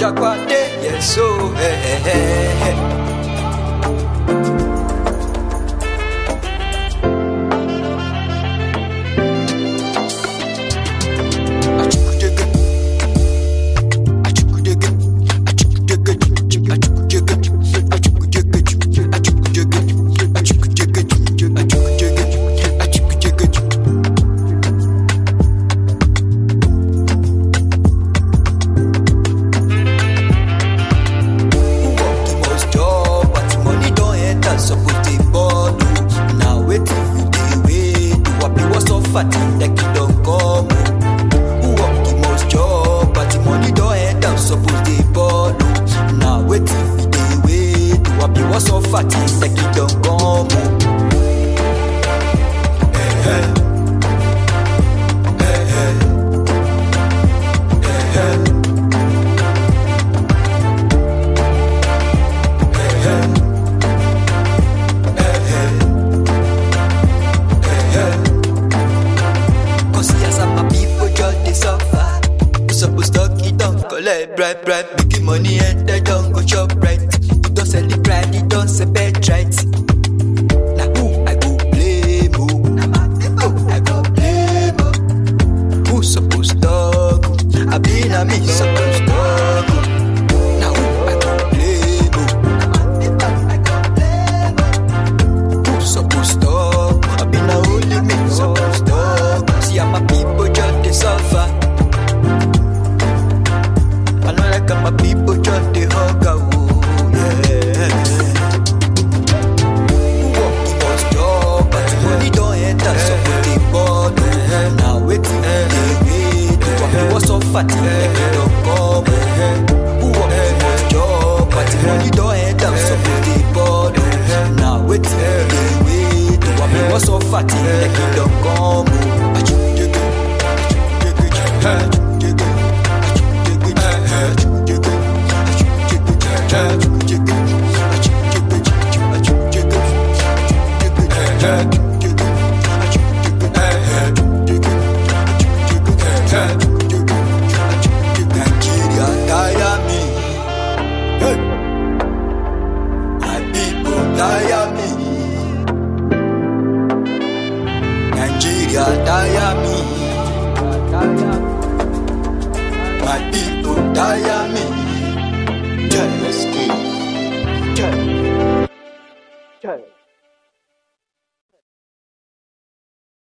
Chakwade, yes, so, Fatty, like it don't come. Who work the most job, but the money don't end up suppose they ball. Now waiting for the way to happy was so fatty, like it don't come. Hey, hey. Hey, hey. Hey, hey. Hey, hey. Suppose talk it down, collect bribe, making money and they don't go shop right. You don't sell the pride, you don't sell bed right. Now who I go blame, who? Who I go blame, who suppose talk? I been a me suppose talk. Now who I go blame, who suppose talk? I been a only me suppose talk. See how my people just they suffer. My people just the hug yeah. Who work the most job, but the money don't enter, so put the board. Now waiting, they wait. You was so fatty, like it don't come. Who work the most job, but the money don't enter, so put the board. Now waiting, they wait. You was so fatty, like it don't come. Nigeria, tire me. My people tire me. Just